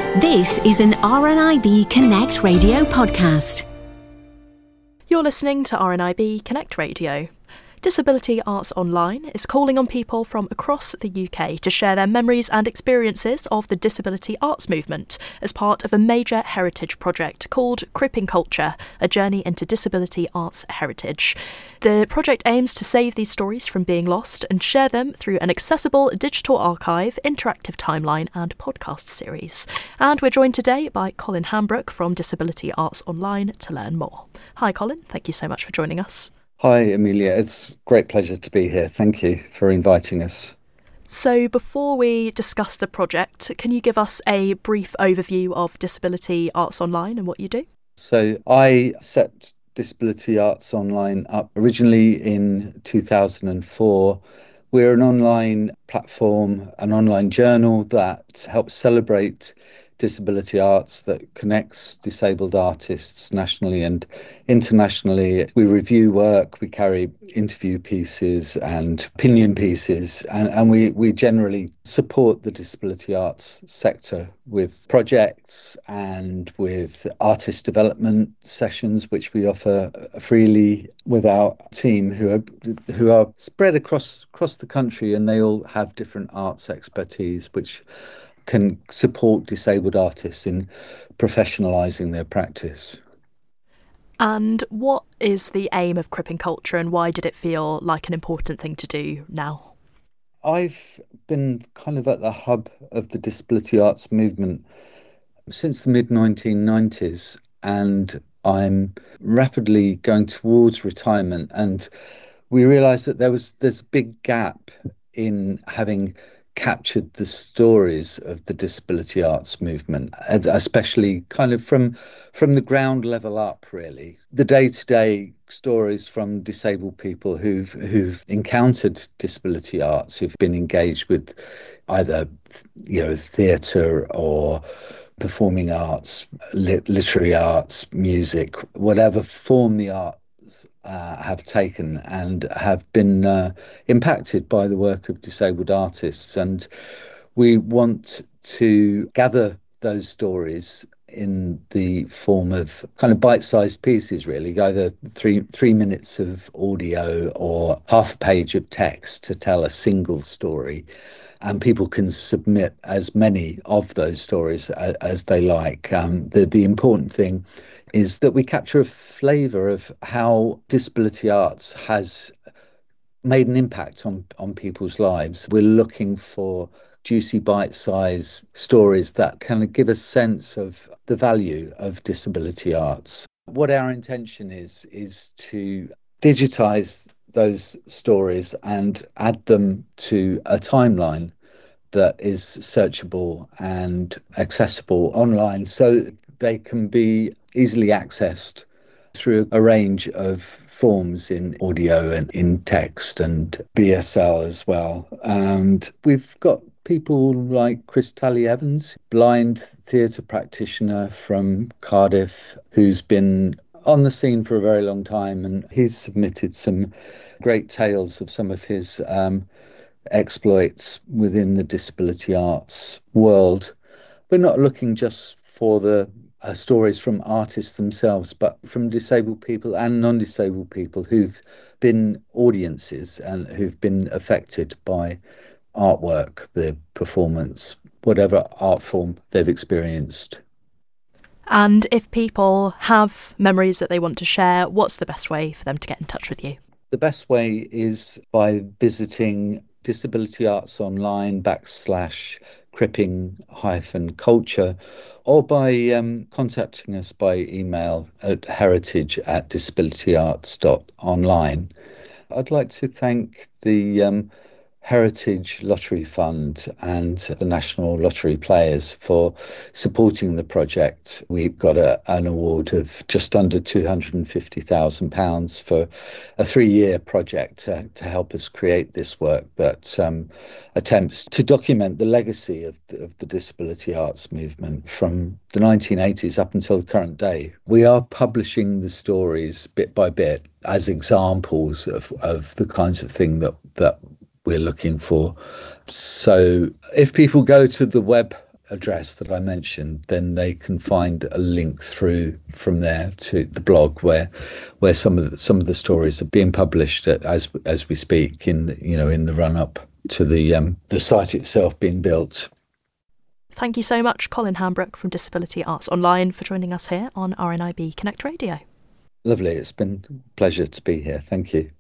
This is an RNIB Connect Radio podcast. You're listening to RNIB Connect Radio. Disability Arts Online is calling on people from across the UK to share their memories and experiences of the disability arts movement as part of a major heritage project called Crippin Culture, a journey into disability arts heritage. The project aims to save these stories from being lost and share them through an accessible digital archive, interactive timeline and podcast series. And we're joined today by Colin Hambrook from Disability Arts Online to learn more. Hi Colin, thank you so much for joining us. Hi, Amelia. It's a great pleasure to be here. Thank you for inviting us. So before we discuss the project, can you give us a brief overview of Disability Arts Online and what you do? So I set Disability Arts Online up originally in 2004. We're an online platform, an online journal that helps celebrate disability arts, that connects disabled artists nationally and internationally. We review work, we carry interview pieces and opinion pieces, and we generally support the disability arts sector with projects and with artist development sessions, which we offer freely with our team who are spread across the country, and they all have different arts expertise, which can support disabled artists in professionalising their practice. And what is the aim of Crippin Culture and why did it feel like an important thing to do now? I've been kind of at the hub of the disability arts movement since the mid-1990s, and I'm rapidly going towards retirement, and we realised that there's a big gap in having captured the stories of the disability arts movement, especially kind of from the ground level up, really. The day-to-day stories from disabled people who've encountered disability arts, who've been engaged with either theatre or performing arts, literary arts, music, whatever form the art have taken and have been impacted by the work of disabled artists. And we want to gather those stories in the form of kind of bite-sized pieces, really, either three minutes of audio or half a page of text to tell a single story. And people can submit as many of those stories as they like. The important thing is that we capture a flavour of how disability arts has made an impact on people's lives. We're looking for juicy bite-sized stories that kind of give a sense of the value of disability arts. What our intention is to digitise those stories and add them to a timeline that is searchable and accessible online, so they can be easily accessed through a range of forms in audio and in text and BSL as well. And we've got people like Chris Talley-Evans, blind theatre practitioner from Cardiff, who's been on the scene for a very long time, and he's submitted some great tales of some of his exploits within the disability arts world. We're not looking just for the stories from artists themselves, but from disabled people and non-disabled people who've been audiences and who've been affected by artwork, the performance, whatever art form they've experienced. And if people have memories that they want to share, what's the best way for them to get in touch with you? The best way is by visiting Disability Arts Online /Crippin-Culture, or by contacting us by email at heritage@disabilityarts.online. I'd like to thank the Heritage Lottery Fund and the National Lottery Players for supporting the project. We got an award of just under £250,000 for a 3-year project to help us create this work that attempts to document the legacy of the disability arts movement from the 1980s up until the current day. We are publishing the stories bit by bit as examples of the kinds of thing that we're looking for. So if people go to the web address that I mentioned, then they can find a link through from there to the blog where some of the stories are being published as we speak in the run up to the site itself being built. Thank you so much, Colin Hambrook from Disability Arts Online, for joining us here on RNIB Connect Radio. Lovely. It's been a pleasure to be here. Thank you.